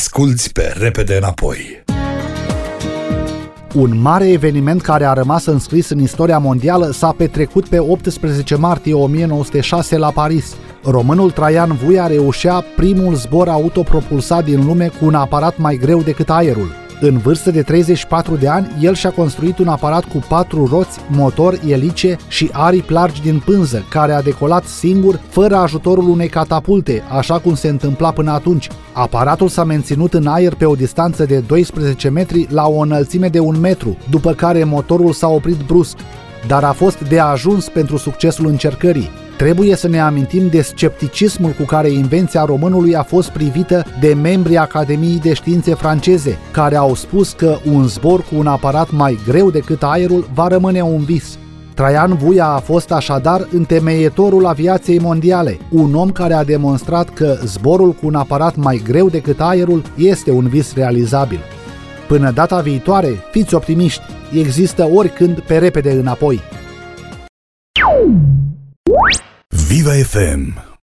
Asculți pe Repede Înapoi. Un mare eveniment care a rămas înscris în istoria mondială s-a petrecut pe 18 martie 1906 la Paris. Românul Traian Vuia reușea primul zbor autopropulsat din lume cu un aparat mai greu decât aerul. În vârstă de 34 de ani, el și-a construit un aparat cu 4 roți, motor, elice și aripi largi din pânză, care a decolat singur, fără ajutorul unei catapulte, așa cum se întâmpla până atunci. Aparatul s-a menținut în aer pe o distanță de 12 metri la o înălțime de 1 metru, după care motorul s-a oprit brusc, dar a fost de ajuns pentru succesul încercării. Trebuie să ne amintim de scepticismul cu care invenția românului a fost privită de membrii Academiei de Științe franceze, care au spus că un zbor cu un aparat mai greu decât aerul va rămâne un vis. Traian Vuia a fost așadar întemeietorul aviației mondiale, un om care a demonstrat că zborul cu un aparat mai greu decât aerul este un vis realizabil. Până data viitoare, fiți optimiști, există oricând pe Repede Înapoi. Viva FM